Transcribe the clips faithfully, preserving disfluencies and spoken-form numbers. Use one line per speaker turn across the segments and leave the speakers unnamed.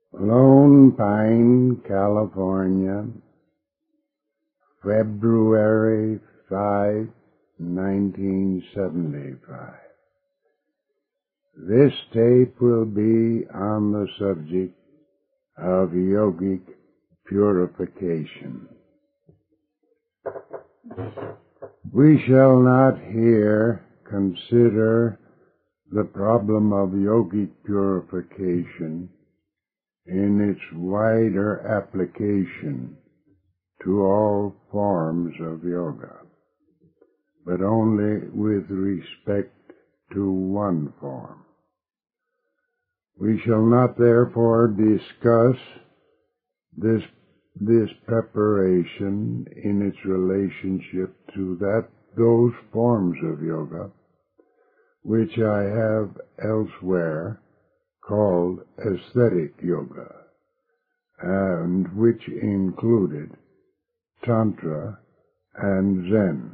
Lone Pine, California, February fifth, nineteen seventy-five. This tape will be on the subject of yogic purification. We shall not here consider the problem of yogic purification in its wider application to all forms of yoga, but only with respect to one form. We shall not therefore discuss this, this preparation in its relationship to that, those forms of yoga which I have elsewhere called aesthetic yoga, and which included Tantra and Zen.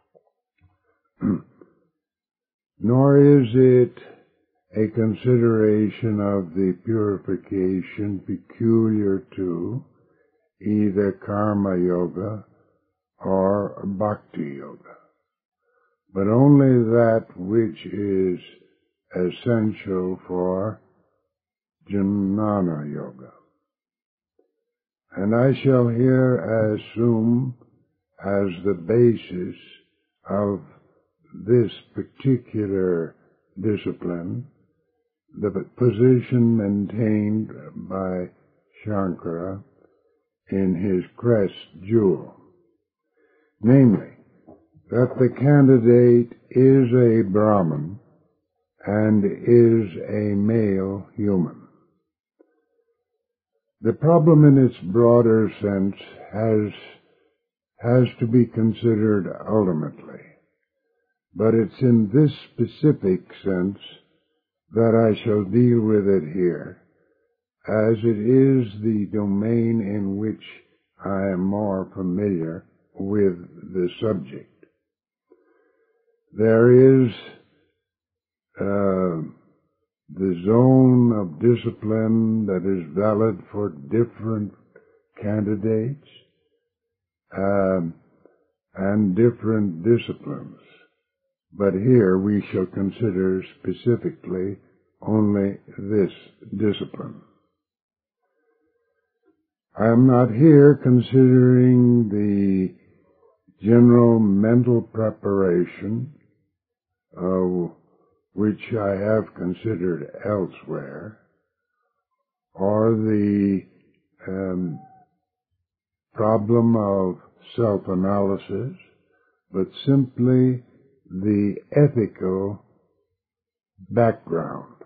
Nor is it a consideration of the purification peculiar to either Karma Yoga or Bhakti Yoga, but only that which is essential for Jnana Yoga. And I shall here assume as the basis of this particular discipline the position maintained by Shankara in his crest jewel, namely, that the candidate is a Brahmin and is a male human. The problem in its broader sense has, has to be considered ultimately, but it's in this specific sense that I shall deal with it here, as it is the domain in which I am more familiar with the subject. There is uh, the zone of discipline that is valid for different candidates um, and different disciplines. But here we shall consider specifically only this discipline. I am not here considering the general mental preparation uh, which I have considered elsewhere, or the um, problem of self-analysis, but simply the ethical background.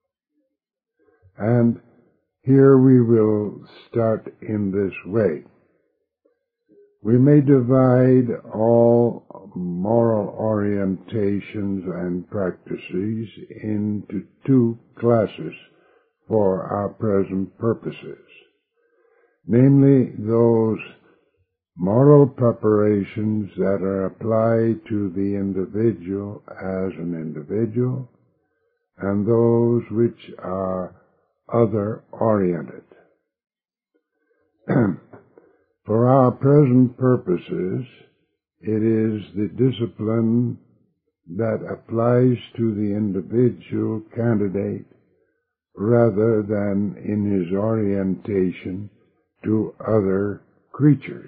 And here we will start in this way. We may divide all moral orientations and practices into two classes for our present purposes, namely those moral preparations that are applied to the individual as an individual, and those which are other-oriented. For our present purposes, it is the discipline that applies to the individual candidate rather than in his orientation to other creatures.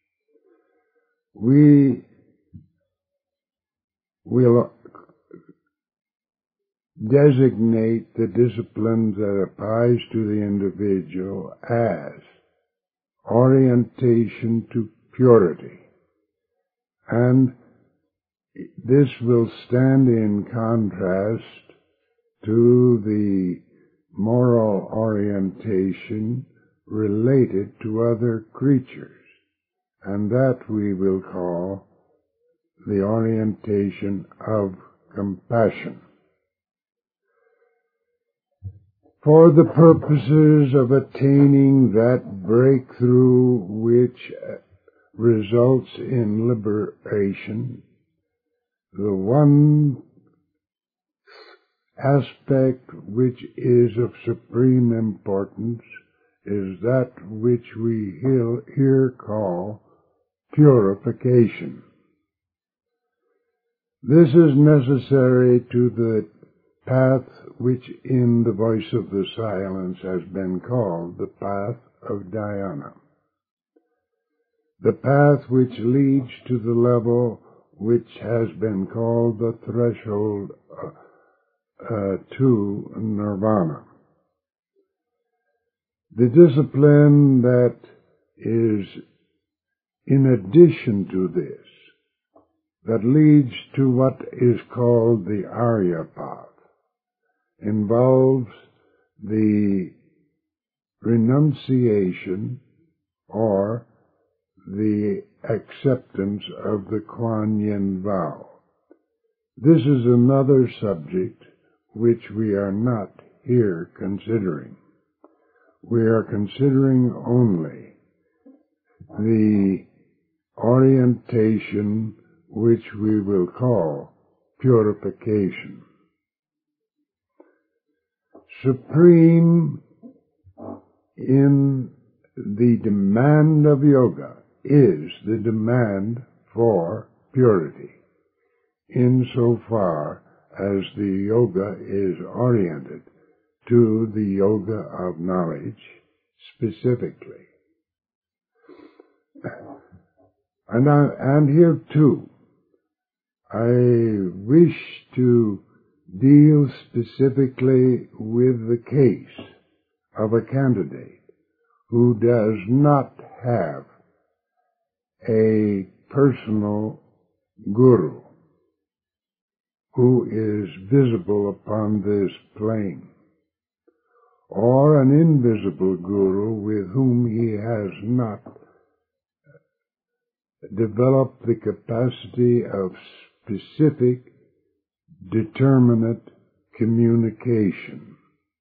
We will designate the discipline that applies to the individual as orientation to purity, and this will stand in contrast to the moral orientation related to other creatures, and that we will call the orientation of compassion. For the purposes of attaining that breakthrough which results in liberation, the one aspect which is of supreme importance is that which we here call purification. This is necessary to the path which in the voice of the silence has been called the path of dhyana, the path which leads to the level which has been called the threshold uh, uh, to nirvana. The discipline that is in addition to this, that leads to what is called the Arya path, involves the renunciation or the acceptance of the Kuan Yin vow. This is another subject which we are not here considering. We are considering only the orientation which we will call purification. Supreme in the demand of yoga is the demand for purity, insofar as the yoga is oriented to the yoga of knowledge specifically. And, I, and here too, I wish to deal specifically with the case of a candidate who does not have a personal guru who is visible upon this plane, or an invisible guru with whom he has not developed the capacity of specific, determinate communication.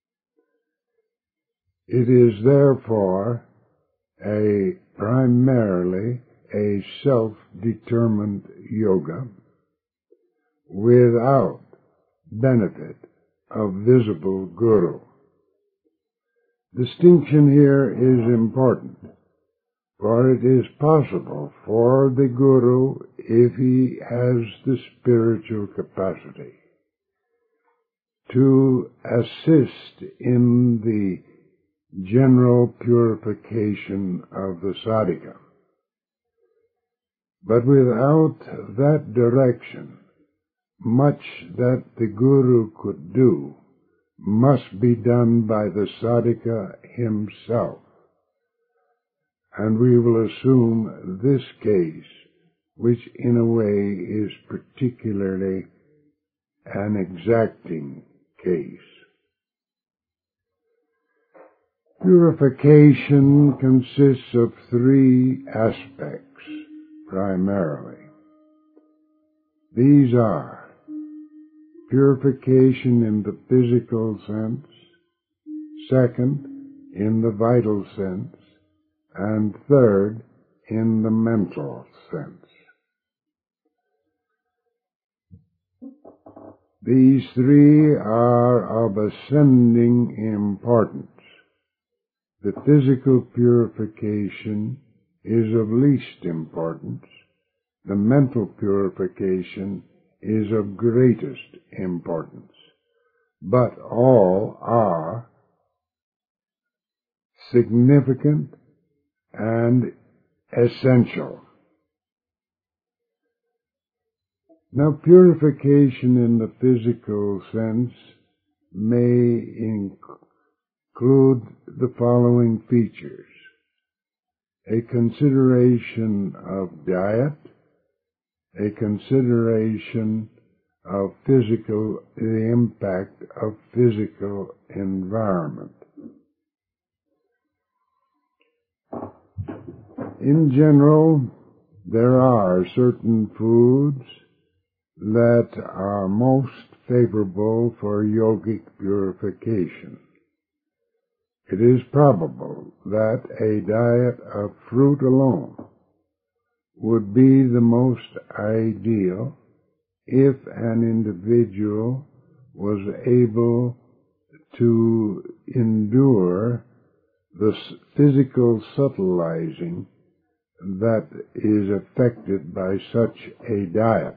It is therefore a primarily a self-determined yoga without benefit of visible guru. Distinction here is important, for it is possible for the guru, if he has the spiritual capacity, to assist in the general purification of the sadhaka. But without that direction, much that the guru could do must be done by the sadhaka himself. And we will assume this case, which in a way is particularly an exacting case. Purification consists of three aspects, primarily. These are purification in the physical sense, second, in the vital sense, and third, in the mental sense. These three are of ascending importance. The physical purification is of least importance. The mental purification is of greatest importance. But all are significant and essential. Now, purification in the physical sense may include the following features: a consideration of diet, a consideration of physical, the impact of physical environment. In general, there are certain foods that are most favorable for yogic purification. It is probable that a diet of fruit alone would be the most ideal if an individual was able to endure the physical subtilizing that is affected by such a diet.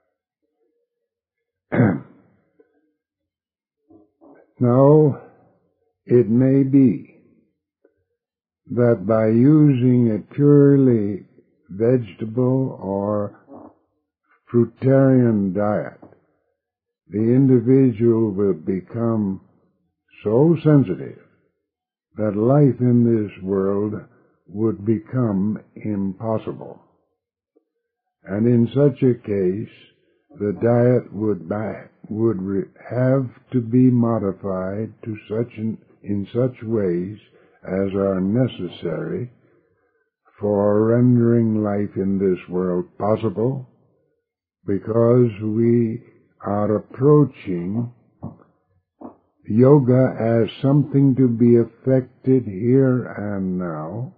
Now, it may be that by using a purely vegetable or fruitarian diet, the individual will become so sensitive that life in this world would become impossible. And in such a case, the diet would, by, would re, have to be modified to such an, in such ways as are necessary for rendering life in this world possible, because we are approaching yoga as something to be effected here and now,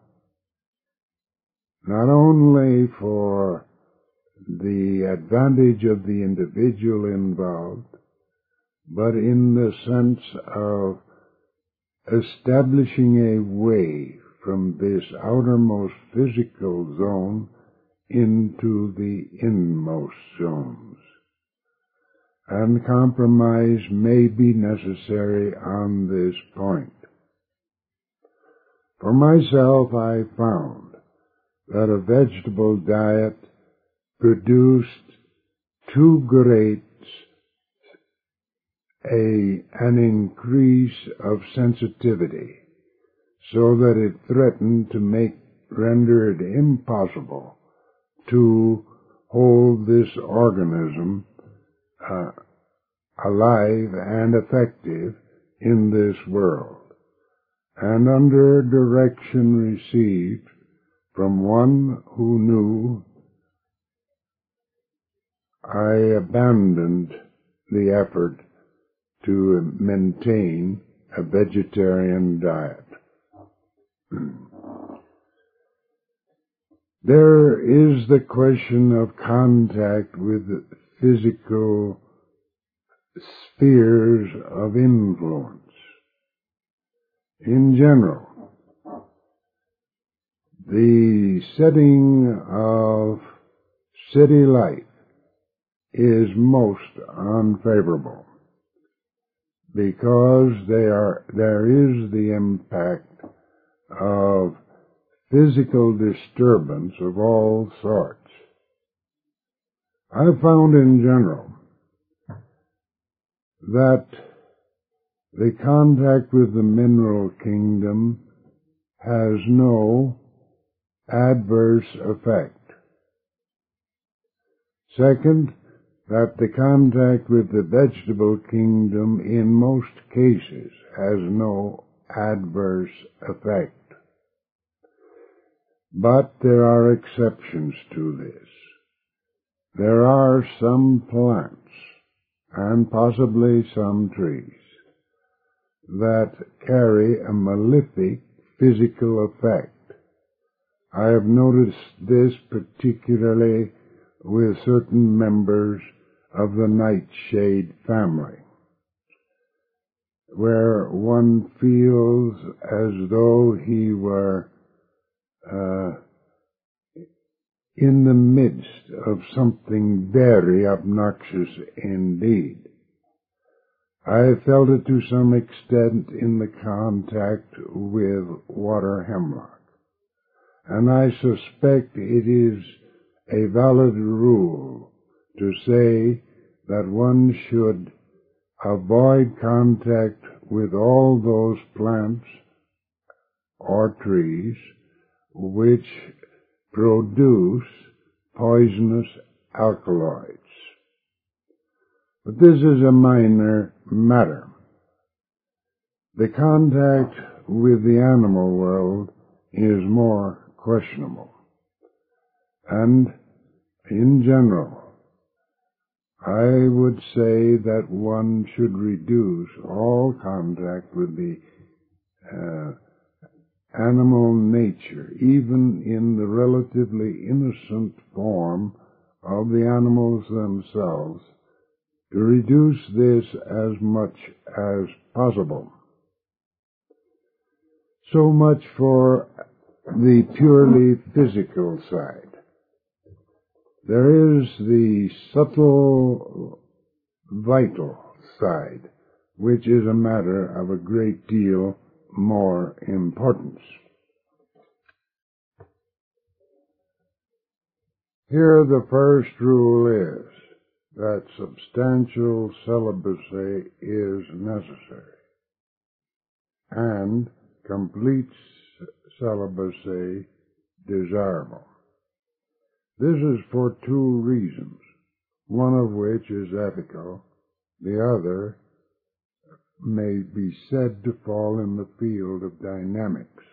not only for the advantage of the individual involved, but in the sense of establishing a way from this outermost physical zone into the inmost zones. And compromise may be necessary on this point. For myself, I found that a vegetable diet produced too great a, an increase of sensitivity, so that it threatened to make, render it impossible to hold this organism uh, alive and effective in this world. And under direction received from one who knew, I abandoned the effort to maintain a vegetarian diet. There is the question of contact with physical spheres of influence. In general, the setting of city life is most unfavorable, because they are, there is the impact of physical disturbance of all sorts. I've found in general that the contact with the mineral kingdom has no adverse effect. Second, that the contact with the vegetable kingdom in most cases has no adverse effect. But there are exceptions to this. There are some plants, and possibly some trees, that carry a malefic physical effect. I have noticed this particularly with certain members of the nightshade family, where one feels as though he were uh, in the midst of something very obnoxious indeed. I have felt it to some extent in the contact with water hemlock, and I suspect it is a valid rule to say that one should avoid contact with all those plants or trees which produce poisonous alkaloids. But this is a minor matter. The contact with the animal world is more questionable. And in general, I would say that one should reduce all contact with the uh, animal nature, even in the relatively innocent form of the animals themselves, to reduce this as much as possible. So much for the purely physical side. There is the subtle, vital side, which is a matter of a great deal more importance. Here the first rule is that substantial celibacy is necessary, and complete celibacy desirable. This is for two reasons, one of which is ethical, the other may be said to fall in the field of dynamics.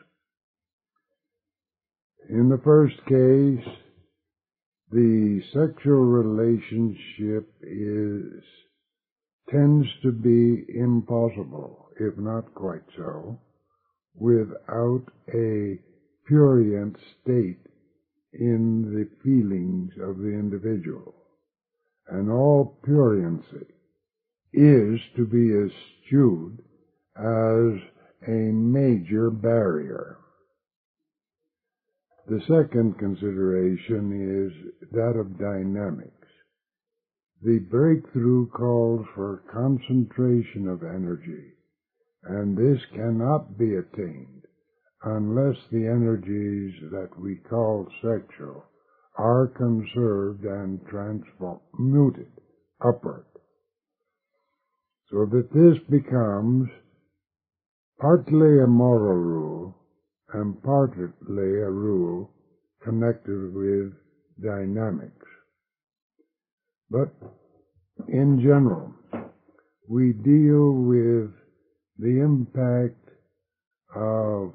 In the first case, the sexual relationship is tends to be impossible, if not quite so, without a prurient state in the feelings of the individual. And all pruriency is to be eschewed as a major barrier. The second consideration is that of dynamics. The breakthrough calls for concentration of energy, and this cannot be attained unless the energies that we call sexual are conserved and transmuted upward, so that this becomes partly a moral rule and partly a rule connected with dynamics. But in general, we deal with the impact of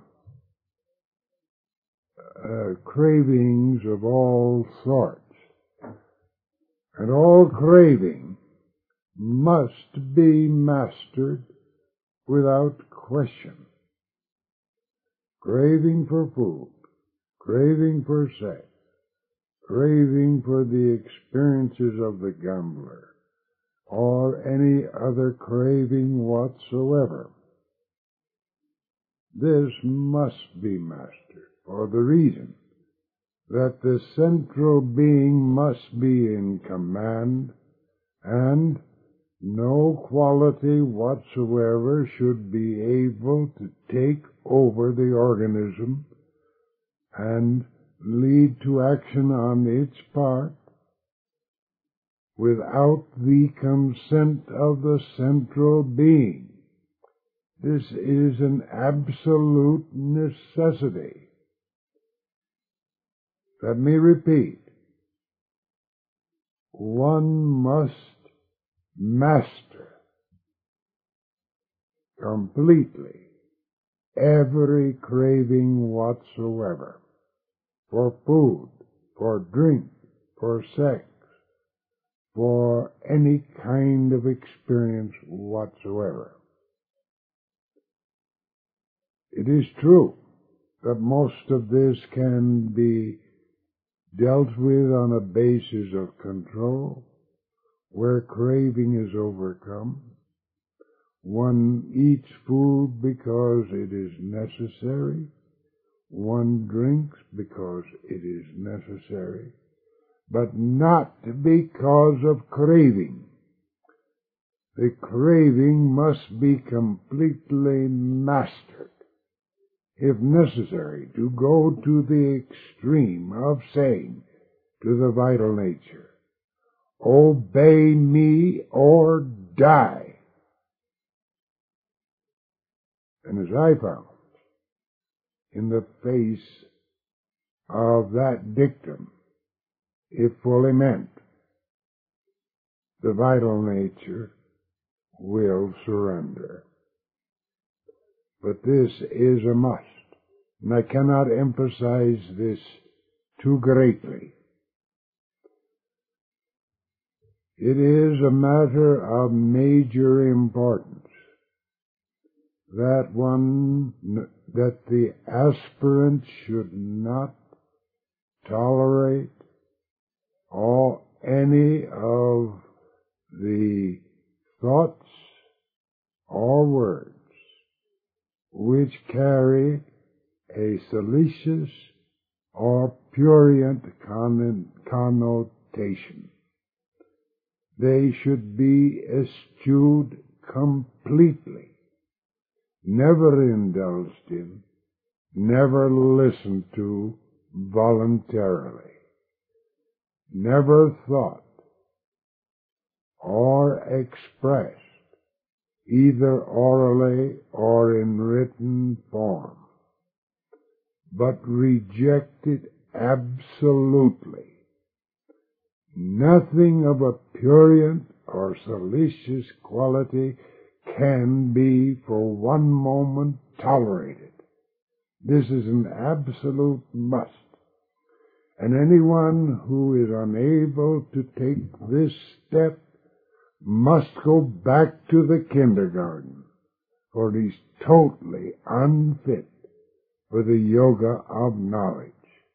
uh, cravings of all sorts. And all craving must be mastered without question. Craving for food, craving for sex, craving for the experiences of the gambler, or any other craving whatsoever. This must be mastered for the reason that the central being must be in command, and no quality whatsoever should be able to take over the organism and lead to action on its part without the consent of the central being. This is an absolute necessity. Let me repeat. One must master completely every craving whatsoever for food, for drink, for sex, for any kind of experience whatsoever. It is true that most of this can be dealt with on a basis of control, where craving is overcome. One eats food because it is necessary. One drinks because it is necessary, but not because of craving. The craving must be completely mastered, if necessary, to go to the extreme of saying to the vital nature, obey me or die. And as I found, in the face of that dictum, it fully meant the vital nature will surrender. But this is a must, and I cannot emphasize this too greatly. It is a matter of major importance that one, that the aspirant should not tolerate all any of the thoughts or words which carry a salacious or prurient connotation. They should be eschewed completely, never indulged in, never listened to voluntarily, never thought or expressed, either orally or in written form, but rejected absolutely. Nothing of a prurient or salacious quality can be for one moment tolerated. This is an absolute must. And anyone who is unable to take this step must go back to the kindergarten, for he's totally unfit for the yoga of knowledge.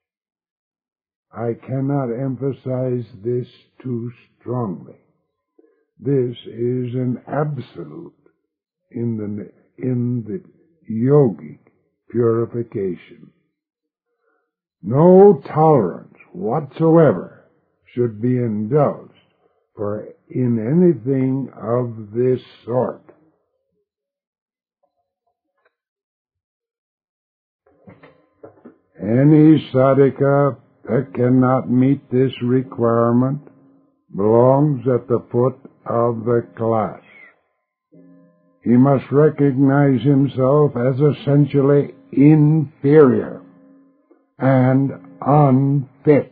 I cannot emphasize this too strongly. This is an absolute in the, in the yogic purification. No tolerance whatsoever should be indulged for in anything of this sort. Any sadhaka that cannot meet this requirement belongs at the foot of the class. He must recognize himself as essentially inferior and unfit.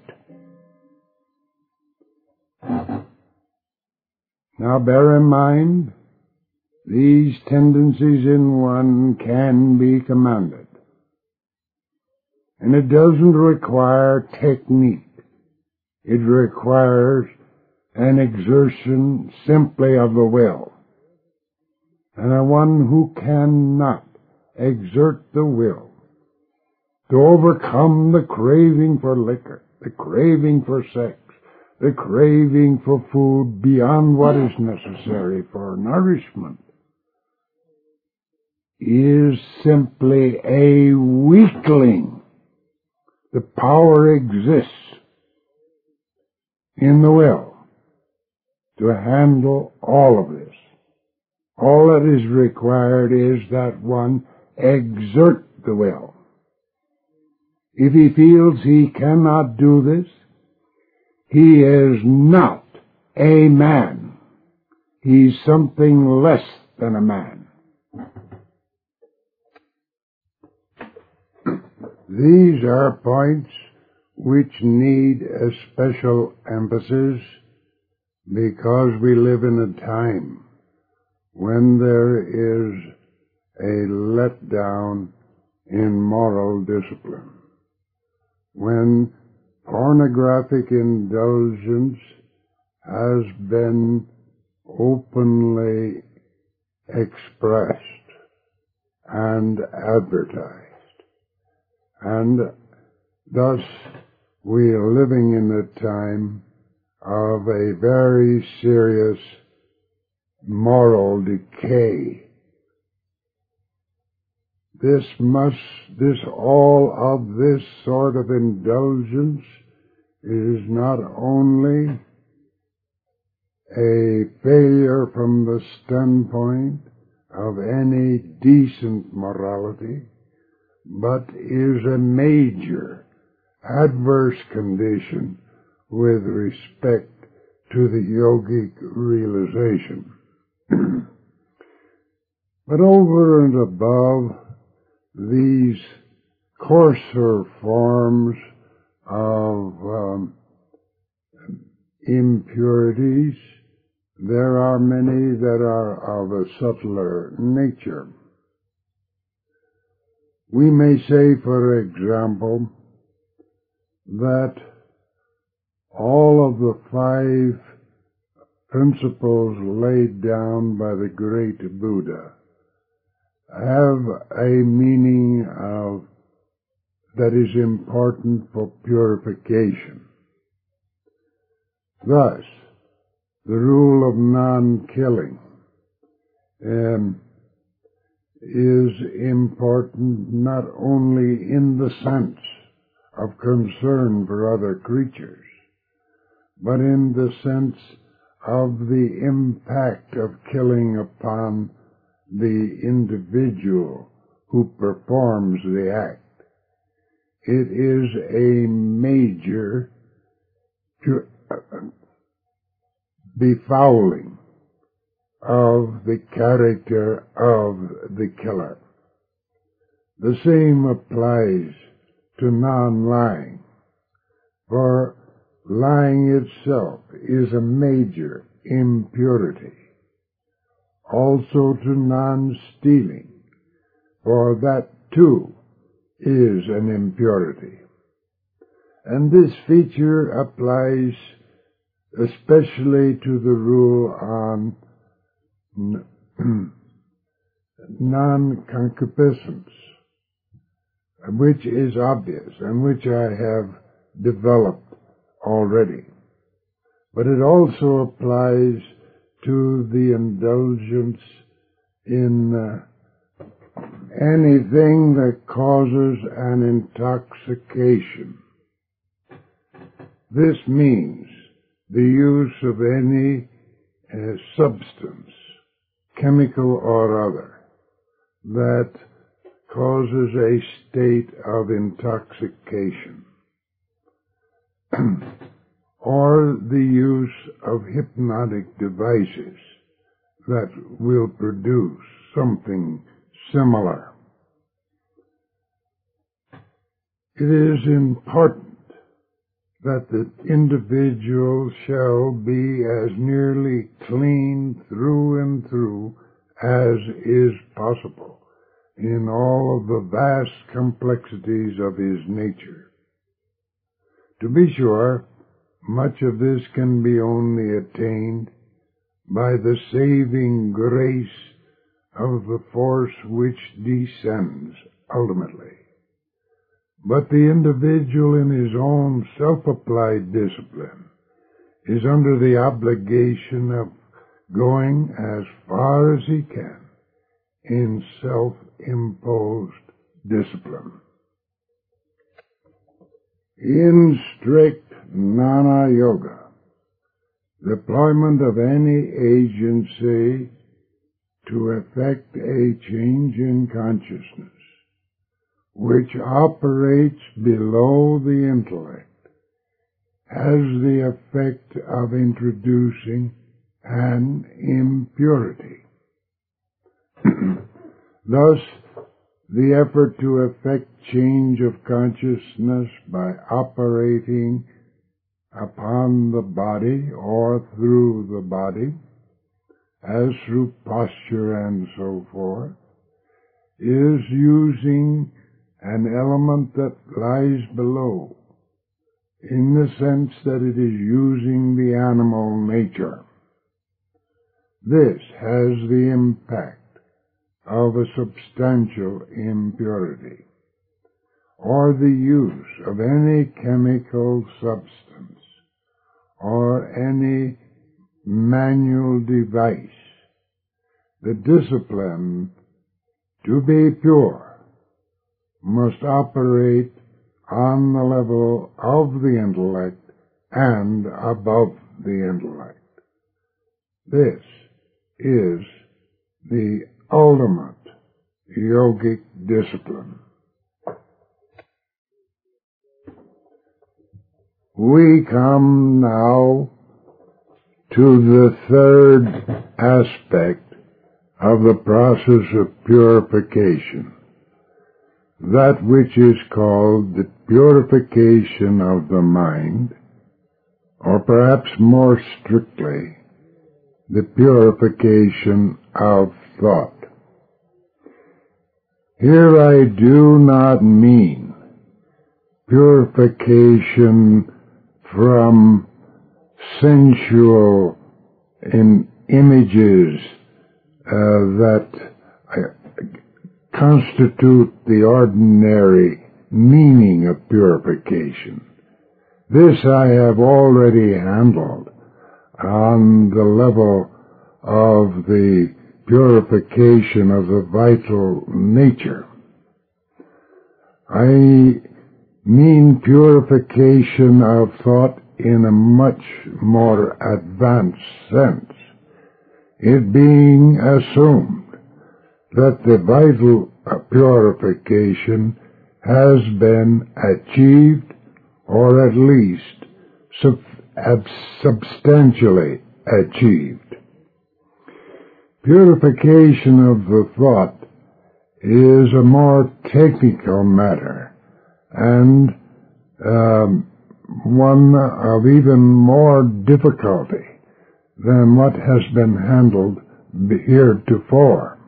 Now bear in mind, these tendencies in one can be commanded. And it doesn't require technique. It requires an exertion simply of the will. And a one who cannot exert the will to overcome the craving for liquor, the craving for sex, the craving for food beyond what is necessary for nourishment, is simply a weakling. The power exists in the will to handle all of this. All that is required is that one exert the will. If he feels he cannot do this, he is not a man. He's something less than a man. These are points which need a special emphasis because we live in a time when there is a letdown in moral discipline, when pornographic indulgence has been openly expressed and advertised. And thus we are living in a time of a very serious moral decay. This must, this, all of this sort of indulgence is not only a failure from the standpoint of any decent morality, but is a major adverse condition with respect to the yogic realization. But over and above these coarser forms of um, impurities, there are many that are of a subtler nature. We may say, for example, that all of the five principles laid down by the great Buddha have a meaning of that is important for purification. Thus, the rule of non-killing um, is important not only in the sense of concern for other creatures, but in the sense of the impact of killing upon the individual who performs the act. It is a major befouling of the character of the killer. The same applies to non-lying, for lying itself is a major impurity. Also to non-stealing, for that too is an impurity. And this feature applies especially to the rule on non-concupiscence, which is obvious and which I have developed already. But it also applies to the indulgence in uh, anything that causes an intoxication. This means the use of any uh, substance, chemical or other, that causes a state of intoxication, or the use of hypnotic devices that will produce something similar. It is important that the individual shall be as nearly clean through and through as is possible in all of the vast complexities of his nature. To be sure, much of this can be only attained by the saving grace of the force which descends ultimately. But the individual in his own self-applied discipline is under the obligation of going as far as he can in self-imposed discipline. In strict Jnana Yoga, deployment of any agency to effect a change in consciousness which operates below the intellect has the effect of introducing an impurity. Thus, the effort to effect change of consciousness by operating upon the body or through the body, as through posture and so forth, is using an element that lies below, in the sense that it is using the animal nature. This has the impact of a substantial impurity, or the use of any chemical substance, or any manual device. The discipline to be pure must operate on the level of the intellect and above the intellect. This is the ultimate yogic discipline. We come now to the third aspect of the process of purification, that which is called the purification of the mind, or perhaps more strictly, the purification of thought. Here I do not mean purification from sensual in images uh, that uh, constitute the ordinary meaning of purification. This I have already handled on the level of the purification of the vital nature. I mean purification of thought in a much more advanced sense, it being assumed that the vital purification has been achieved, or at least sub- substantially achieved. Purification of the thought is a more technical matter, and um, one of even more difficulty than what has been handled heretofore.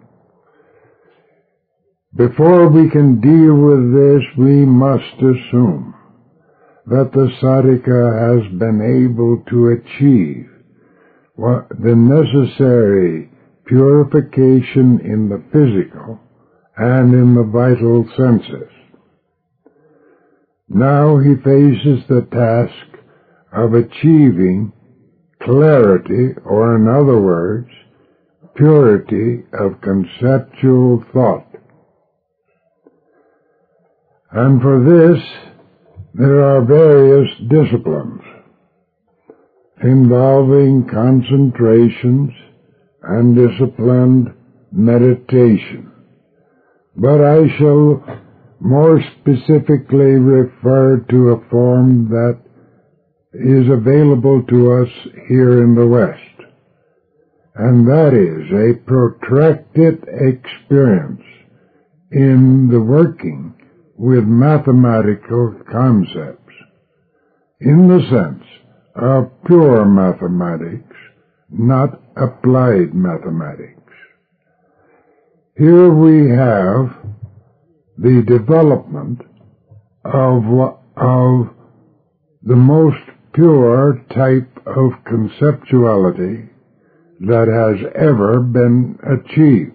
Before we can deal with this, we must assume that the sadhaka has been able to achieve what the necessary purification in the physical and in the vital senses. Now he faces the task of achieving clarity, or in other words, purity of conceptual thought. And for this, there are various disciplines involving concentrations and disciplined meditation. But I shall more specifically refer to a form that is available to us here in the West, and that is a protracted experience in the working with mathematical concepts, in the sense of pure mathematics, not applied mathematics. Here we have the development of, of the most pure type of conceptuality that has ever been achieved.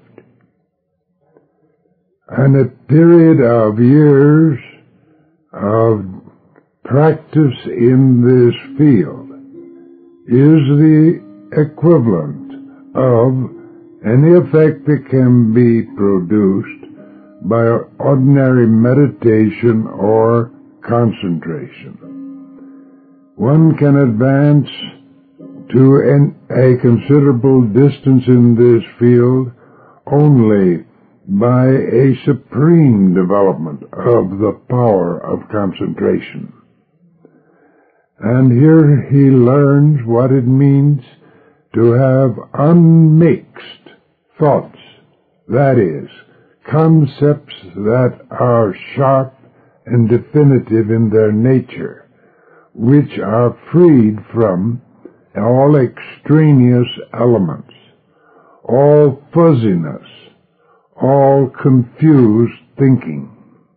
And a period of years of practice in this field is the equivalent of any effect that can be produced by ordinary meditation or concentration. One can advance to an, a considerable distance in this field only by a supreme development of the power of concentration. And here he learns what it means to have unmixed thoughts, that is, concepts that are sharp and definitive in their nature, which are freed from all extraneous elements, all fuzziness, all confused thinking.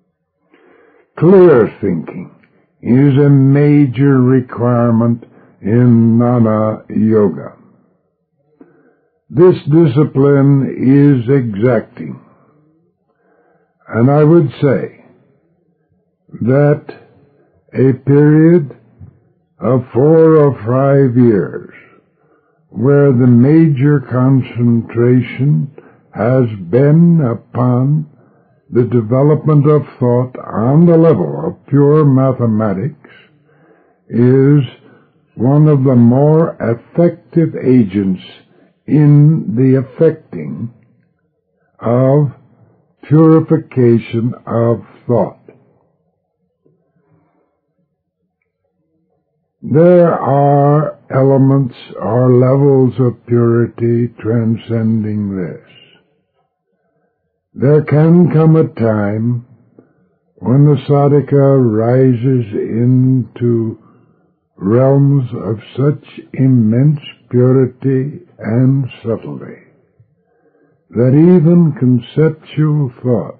Clear thinking is a major requirement in Jnana Yoga. This discipline is exacting, and I would say that a period of four or five years where the major concentration has been upon the development of thought on the level of pure mathematics is one of the more effective agents in the effecting of purification of thought. There are elements or levels of purity transcending this. There can come a time when the sadhaka rises into realms of such immense purity and subtlety that even conceptual thought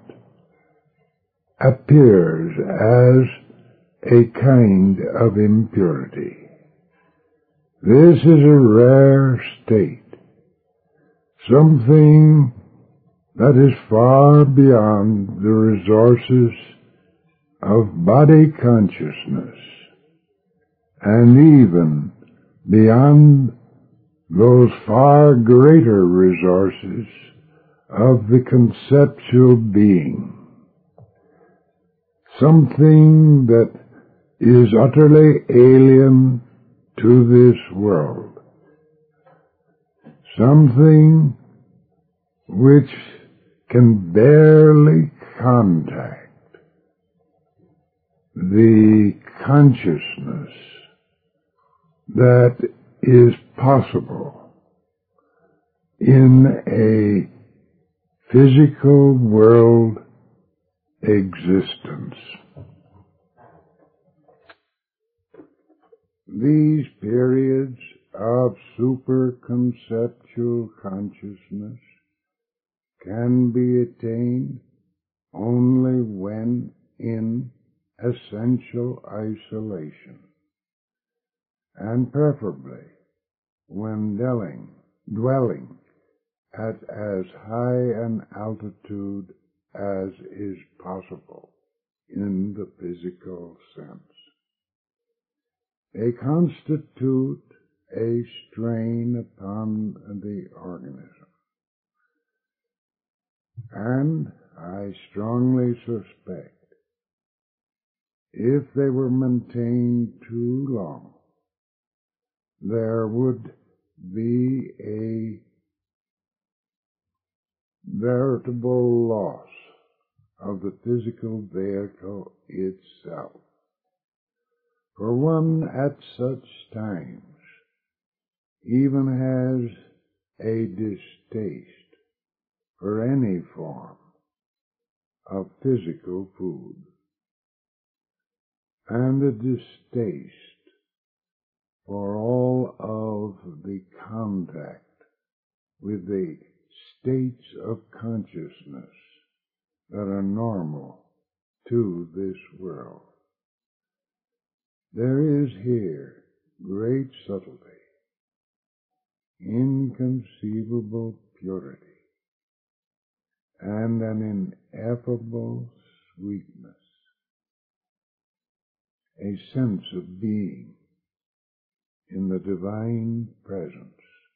appears as a kind of impurity. This is a rare state, something that is far beyond the resources of body consciousness, and even beyond those far greater resources of the conceptual being, something that is utterly alien to this world, something which can barely contact the consciousness that is possible in a physical world existence. These periods of superconceptual consciousness can be attained only when in essential isolation, and preferably when dwelling, dwelling at as high an altitude as is possible in the physical sense. They constitute a strain upon the organism, and I strongly suspect if they were maintained too long, there would be a veritable loss of the physical vehicle itself. For one at such times even has a distaste for any form of physical food, and a distaste for all of the contact with the states of consciousness that are normal to this world. There is here great subtlety, inconceivable purity, and an ineffable sweetness, a sense of being in the divine presence.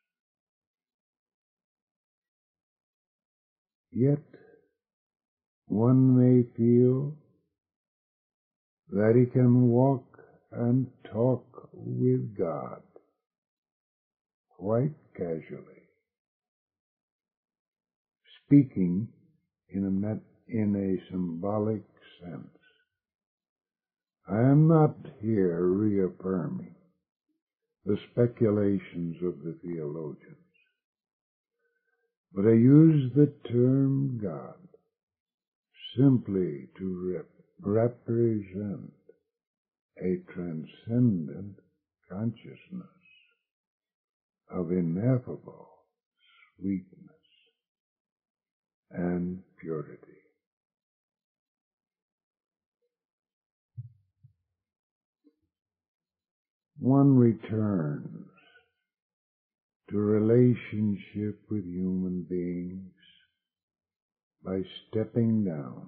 Yet one may feel that he can walk and talk with God quite casually, speaking in a, met, in a symbolic sense. I am not here reaffirming the speculations of the theologians, but I use the term God simply to rep- represent a transcendent consciousness of ineffable sweetness and purity. One returns to relationship with human beings by stepping down.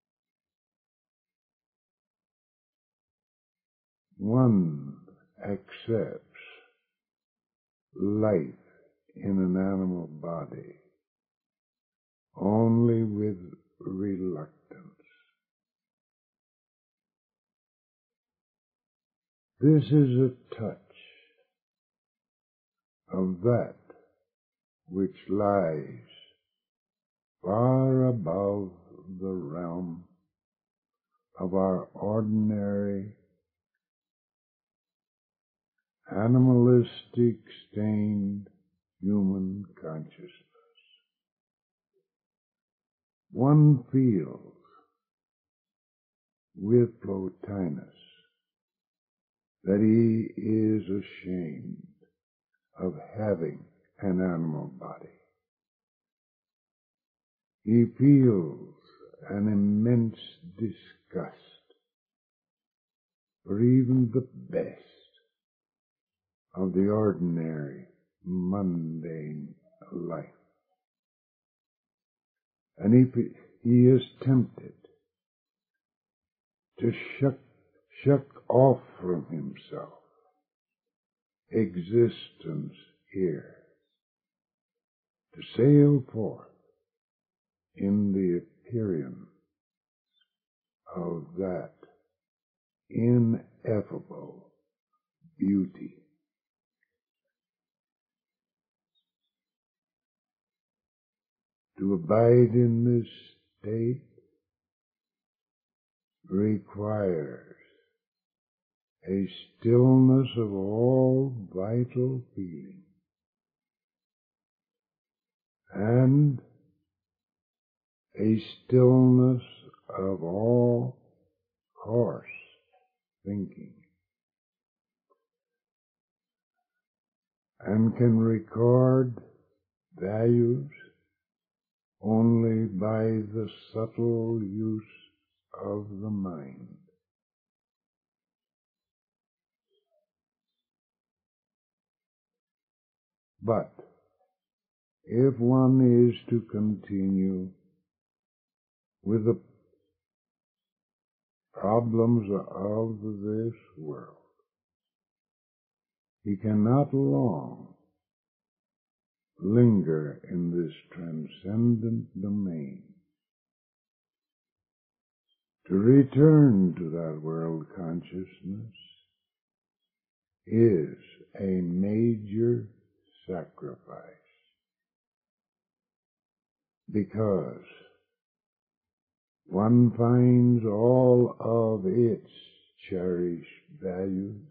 One accepts life in an animal body only with reluctance. This is a touch of that which lies far above the realm of our ordinary animalistic stained human consciousness. One feels with Plotinus that he is ashamed of having an animal body. He feels an immense disgust for even the best of the ordinary, mundane life. And he, he is tempted to shuck, shuck off from himself existence here, to sail forth in the appearance of that ineffable beauty. To abide in this state requires a stillness of all vital feeling and a stillness of all coarse thinking, and can record values only by the subtle use of the mind. But if one is to continue with the problems of this world, he cannot long linger in this transcendent domain. To return to that world consciousness is a major sacrifice, because one finds all of its cherished values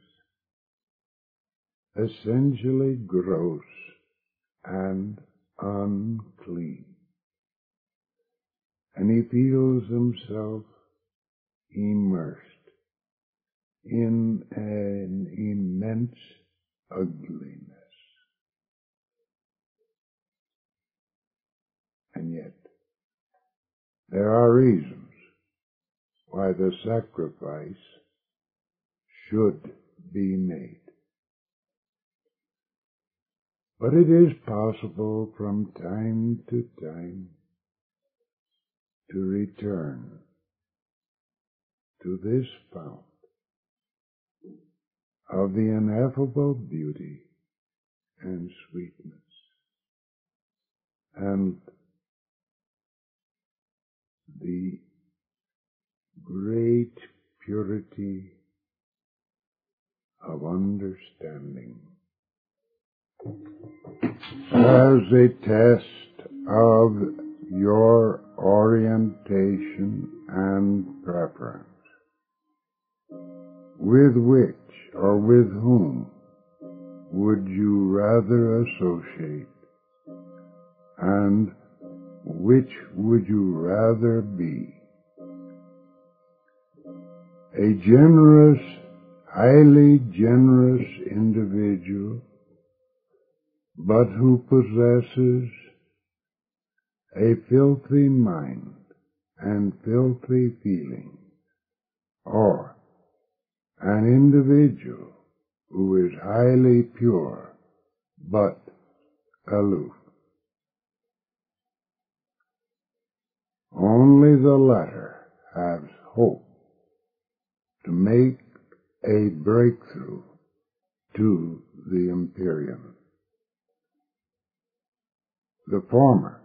essentially gross and unclean, and he feels himself immersed in an immense ugliness. And yet, there are reasons why the sacrifice should be made. But it is possible from time to time to return to this fount of the ineffable beauty and sweetness, and the great purity of understanding, as a test of your orientation and preference. With which or with whom would you rather associate, and which would you rather be? A generous, highly generous individual, but who possesses a filthy mind and filthy feeling, or an individual who is highly pure but aloof? Only the latter has hope to make a breakthrough to the empyrean. The former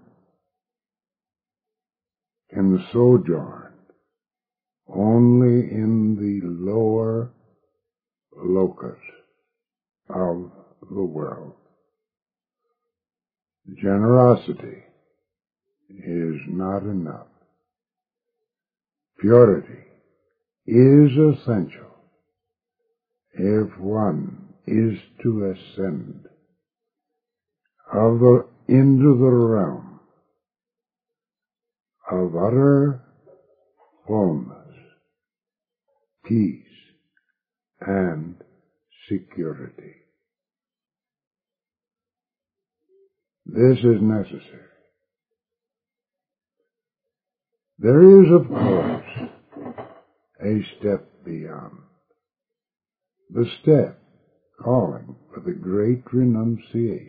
can sojourn only in the lower locus of the world. Generosity is not enough. Purity is essential if one is to ascend of the, into the realm of utter fullness, peace, and security. This is necessary. There is, of course, a step beyond. The step calling for the great renunciation,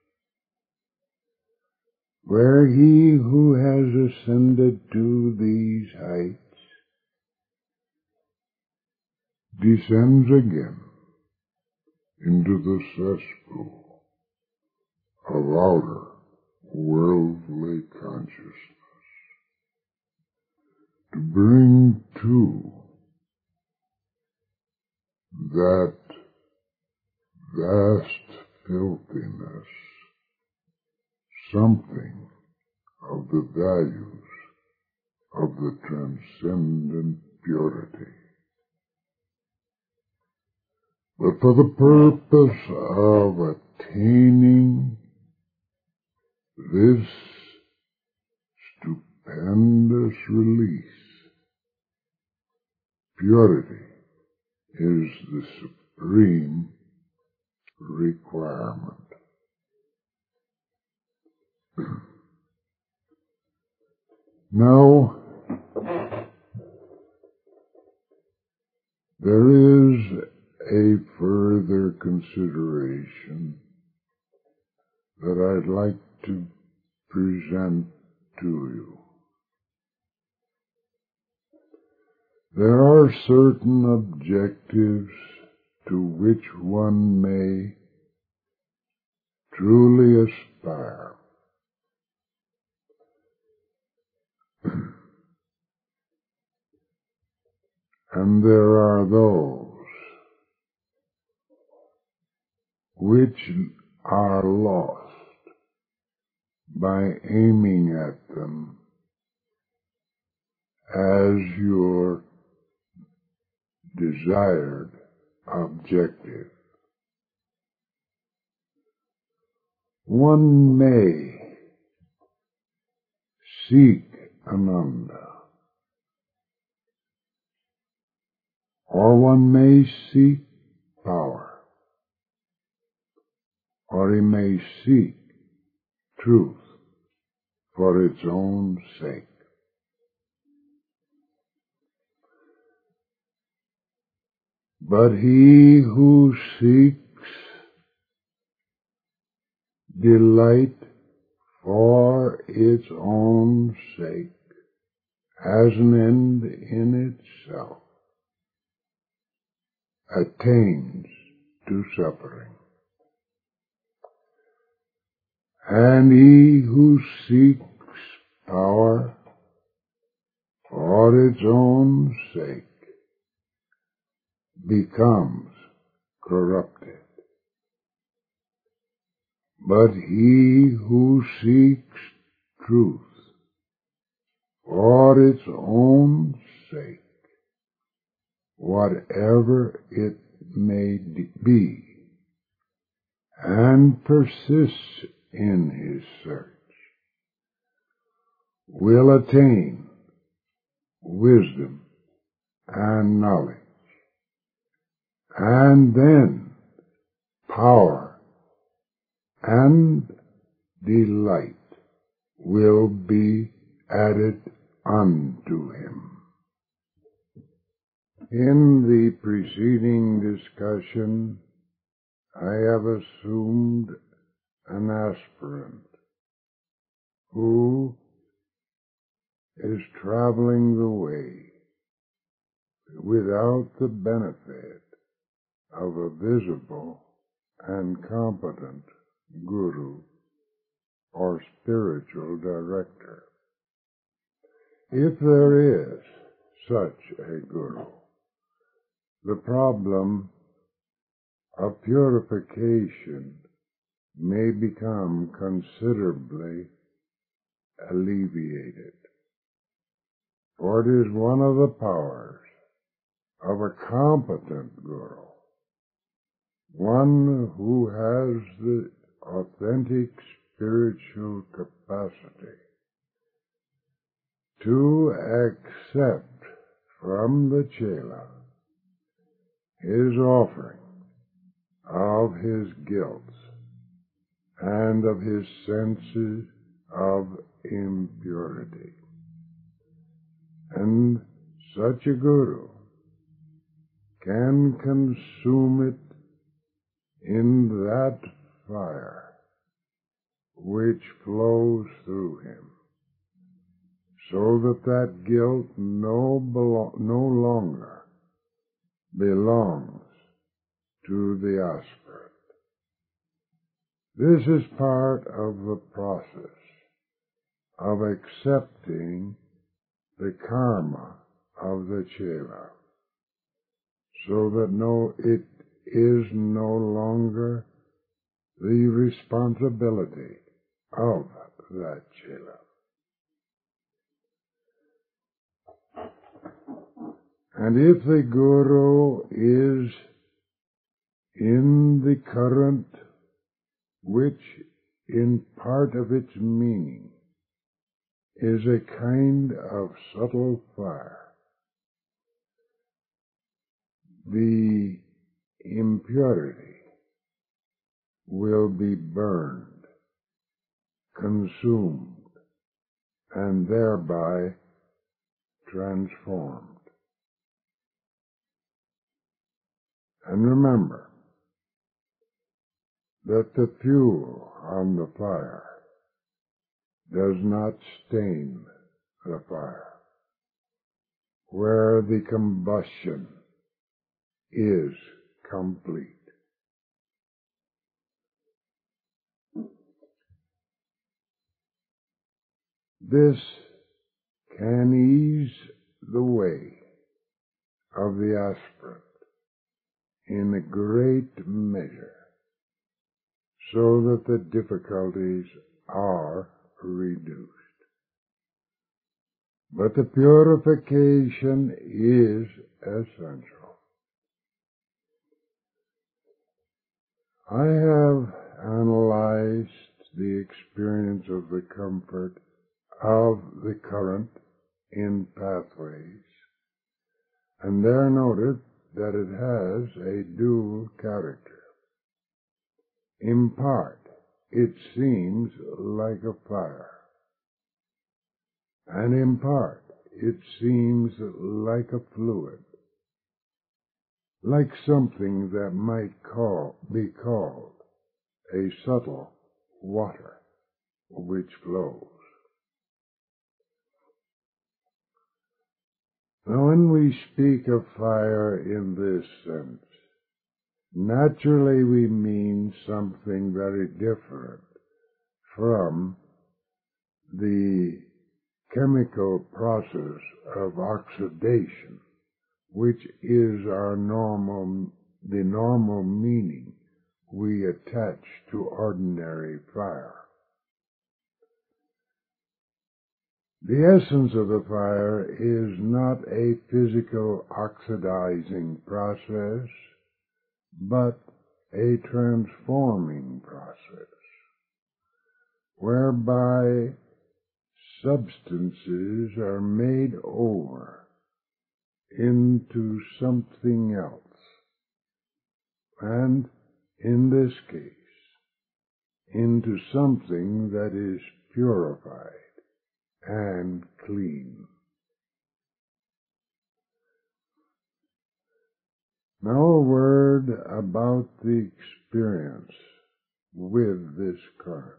where he who has ascended to these heights descends again into the cesspool of outer worldly consciousness, to bring to that vast filthiness something of the values of the transcendent purity. But for the purpose of attaining this stupendous release, purity is the supreme requirement. Now, there is a further consideration that I'd like to present to you. There are certain objectives to which one may truly aspire. And there are those which are lost by aiming at them as your desired objective. One may seek Ananda, or one may seek power, or he may seek truth for its own sake. But he who seeks delight for its own sake as an end in itself attains to suffering. And he who seeks power for its own sake becomes corrupted. But he who seeks truth for its own sake, whatever it may be, and persists in his search, will attain wisdom and knowledge, and then power and delight will be added unto him. In the preceding discussion, I have assumed an aspirant who is traveling the way without the benefit of a visible and competent guru or spiritual director. If there is such a guru, the problem of purification may become considerably alleviated. For it is one of the powers of a competent guru, one who has the authentic spiritual capacity to accept from the chela his offering of his guilt and of his senses of impurity. And such a guru can consume it in that fire which flows through him, so that that guilt no, belo- no longer belongs to the aspirant. This is part of the process of accepting the karma of the chela, so that no, it is no longer the responsibility of that chela. And if the guru is in the current, which in part of its meaning is a kind of subtle fire, the impurity will be burned, consumed, and thereby transformed. And remember that the fuel on the fire does not stain the fire, where the combustion is complete. This can ease the way of the aspirant in a great measure, so that the difficulties are reduced. But the purification is essential. I have analyzed the experience of the comfort of the current in pathways, and there noted that it has a dual character. In part, it seems like a fire, and in part, it seems like a fluid, like something that might call, be called a subtle water which flows. Now, when we speak of fire in this sense, naturally we mean something very different from the chemical process of oxidation, which is our normal, the normal meaning we attach to ordinary fire. The essence of the fire is not a physical oxidizing process, but a transforming process, whereby substances are made over into something else, and in this case, into something that is purified and clean. Now a word about the experience with this current.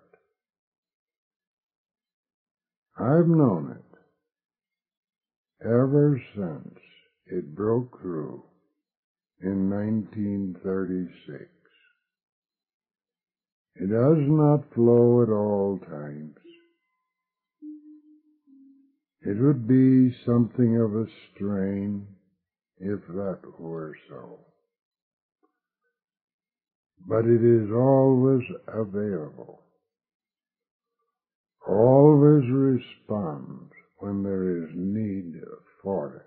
I've known it ever since it broke through in nineteen thirty-six. It does not flow at all times. It would be something of a strain if that were so. But it is always available, always responds when there is need for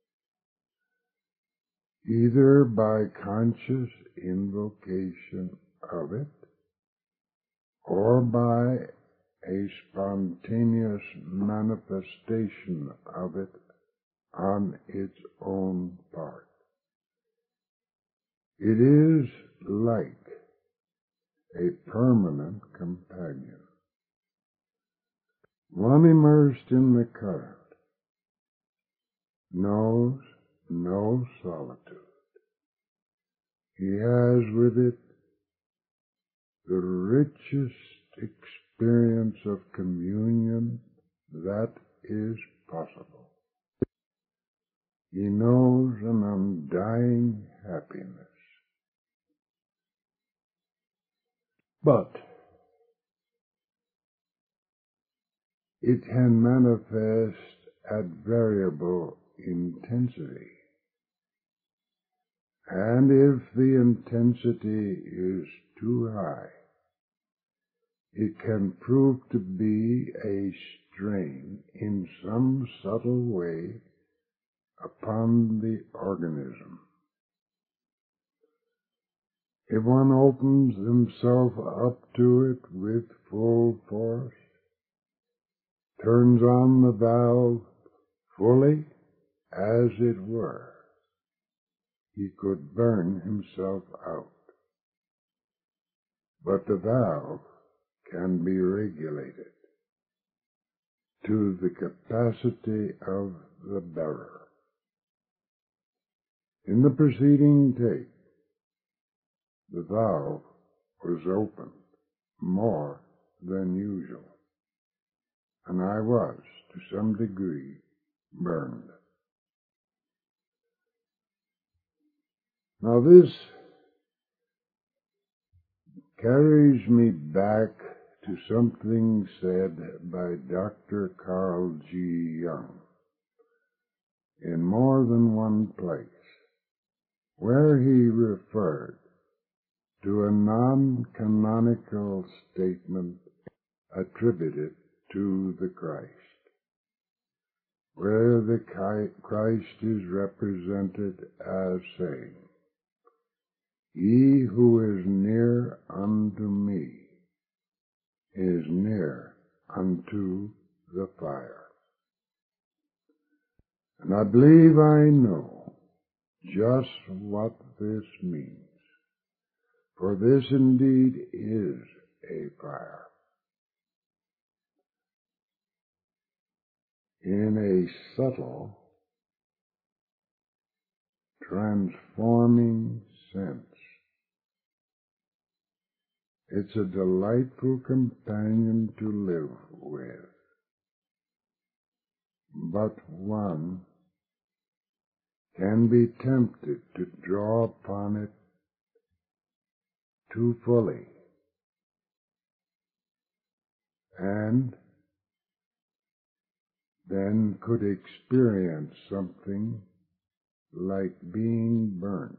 it, either by conscious invocation of it or by a spontaneous manifestation of it on its own part. It is like a permanent companion. One immersed in the current knows no solitude. He has with it the richest experience of communion that is possible. He knows an undying happiness. But it can manifest at variable intensity. And if the intensity is too high, it can prove to be a strain in some subtle way upon the organism. If one opens himself up to it with full force, turns on the valve fully, as it were, he could burn himself out. But the valve can be regulated to the capacity of the bearer. In the preceding tape, the valve was opened more than usual, and I was, to some degree, burned. Now this carries me back to something said by Doctor Carl G. Jung in more than one place, where he referred to a non-canonical statement attributed to the Christ, where the Christ is represented as saying, "He who is near unto me is near unto the fire." And I believe I know just what this means, for this indeed is a fire. In a subtle, transforming sense, it's a delightful companion to live with, but one can be tempted to draw upon it too fully, and then could experience something like being burnt.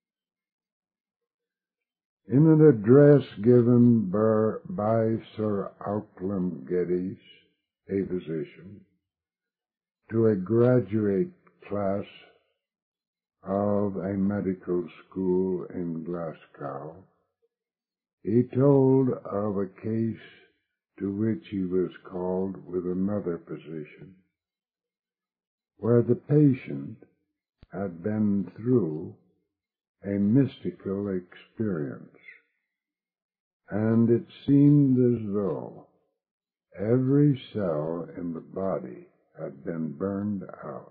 In an address given by Sir Auckland Geddes, a physician, to a graduate class of a medical school in Glasgow, he told of a case to which he was called with another physician, where the patient had been through a mystical experience, and it seemed as though every cell in the body had been burned out,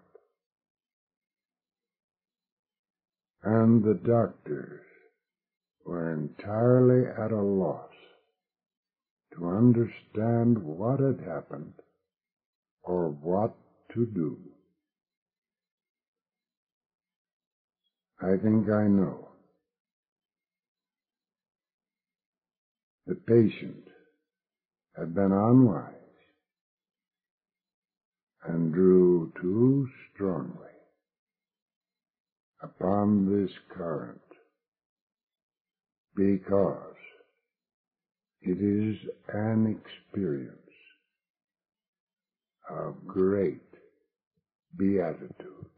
and the doctors were entirely at a loss to understand what had happened or what to do. I think I know. The patient had been unwise and drew too strongly upon this current, because it is an experience of great beatitude.